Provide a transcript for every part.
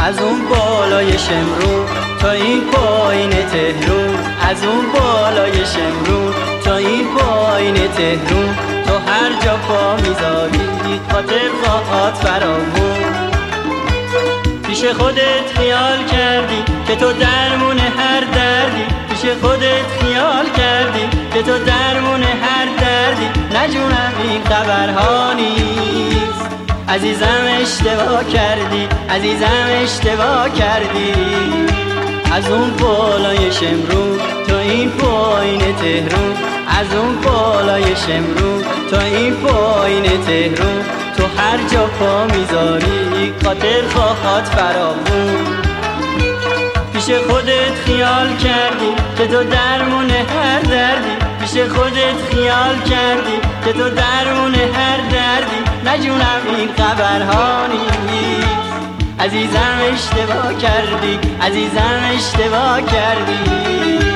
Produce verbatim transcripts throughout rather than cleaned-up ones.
از اون بالای شمرون تا این پایین تهرون، از اون بالای شمرون تا این پایین تهرون، تو هر جا پا میذاری خاطر خواهد فرامون. پیش خودت خیال کردی که تو درمون هر دردی، پیش خودت خیال کردی که تو درمون هر دردی. نجونم این خبرها نیست، عزیزم اشتباه کردی، عزیزم اشتباه کردی. از اون بالای شمرون تا این پایین تهرون، از اون بالای شمرون تا این پایین تهرون، تو هر جا پا میذاری خاطر خواهد فرامون. پیش خودت خیال کردی که تو درمون هر دردی، پیش خودت خیال کردی که تو درمون هر دردی. نجونم این خبرها نیست، عزیزم اشتباه کردی، عزیزم اشتباه کردی.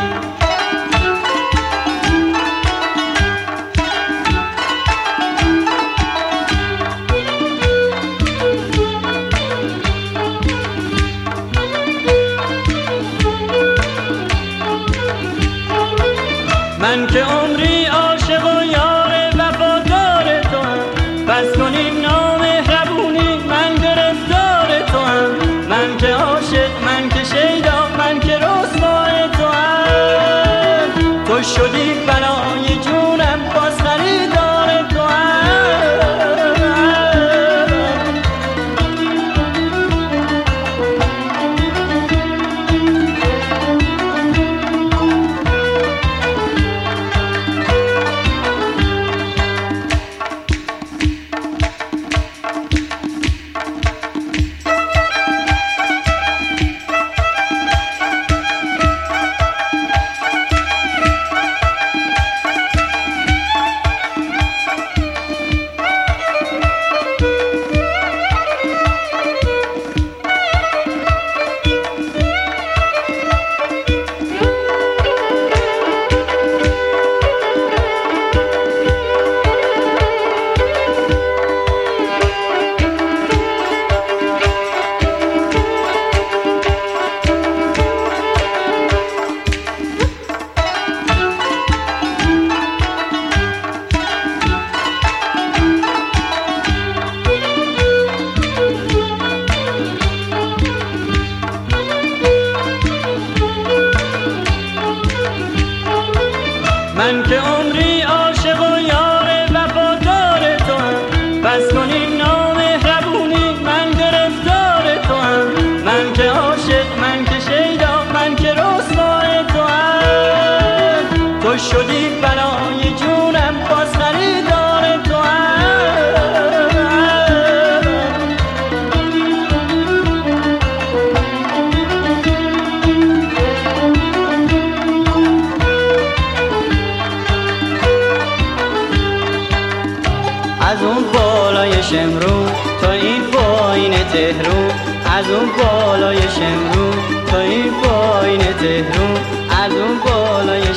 من که عمری عاشق و یار وفادار تو هم، بس کن این نامهربونی من گرفتار تو هم. من که عاشق، من که شیدا، من که رسوای تو هم. تو شدی بلای جونم باز خریدار تو هم. من که عمری عاشق و یار وفادار تو هم، بس کن این نامهربونی من گرفتار تو هم. من که عاشق، من که شیدا، من که رسوای تو هم. تو شدی بلای جونم باز خریدار تو هم. از اون بالای شمرون تا این پایین تهرون، از اون بالای شمرون تا این پایین تهرون، از اون بالای